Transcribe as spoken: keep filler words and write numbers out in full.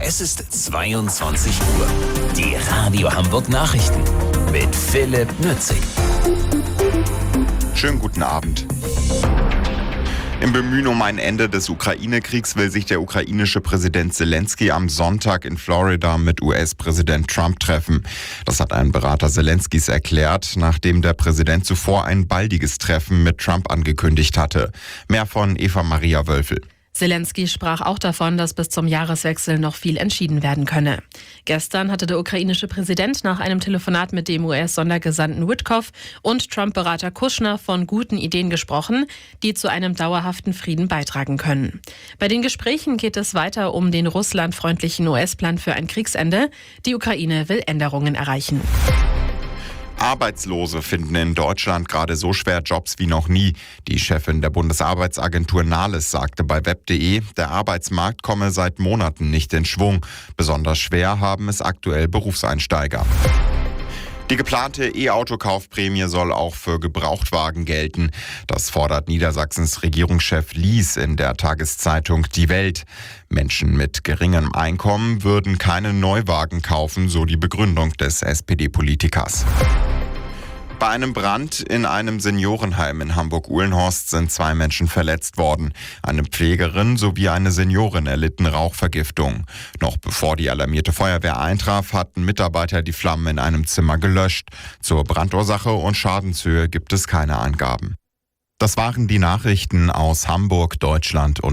Es ist zweiundzwanzig Uhr. Die Radio Hamburg Nachrichten mit Philipp Nützig. Schönen guten Abend. Im Bemühen um ein Ende des Ukraine-Kriegs will sich der ukrainische Präsident Zelensky am Sonntag in Florida mit U S-Präsident Trump treffen. Das hat ein Berater Zelenskys erklärt, nachdem der Präsident zuvor ein baldiges Treffen mit Trump angekündigt hatte. Mehr von Eva-Maria Wölfel. Zelensky sprach auch davon, dass bis zum Jahreswechsel noch viel entschieden werden könne. Gestern hatte der ukrainische Präsident nach einem Telefonat mit dem U S-Sondergesandten Witkoff und Trump-Berater Kushner von guten Ideen gesprochen, die zu einem dauerhaften Frieden beitragen können. Bei den Gesprächen geht es weiter um den russlandfreundlichen U S-Plan für ein Kriegsende. Die Ukraine will Änderungen erreichen. Arbeitslose finden in Deutschland gerade so schwer Jobs wie noch nie. Die Chefin der Bundesarbeitsagentur Nahles sagte bei web punkt de, der Arbeitsmarkt komme seit Monaten nicht in Schwung. Besonders schwer haben es aktuell Berufseinsteiger. Die geplante E-Auto-Kaufprämie soll auch für Gebrauchtwagen gelten. Das fordert Niedersachsens Regierungschef Lies in der Tageszeitung Die Welt. Menschen mit geringem Einkommen würden keine Neuwagen kaufen, so die Begründung des S P D-Politikers. Bei einem Brand in einem Seniorenheim in Hamburg-Uhlenhorst sind zwei Menschen verletzt worden. Eine Pflegerin sowie eine Seniorin erlitten Rauchvergiftung. Noch bevor die alarmierte Feuerwehr eintraf, hatten Mitarbeiter die Flammen in einem Zimmer gelöscht. Zur Brandursache und Schadenshöhe gibt es keine Angaben. Das waren die Nachrichten aus Hamburg, Deutschland und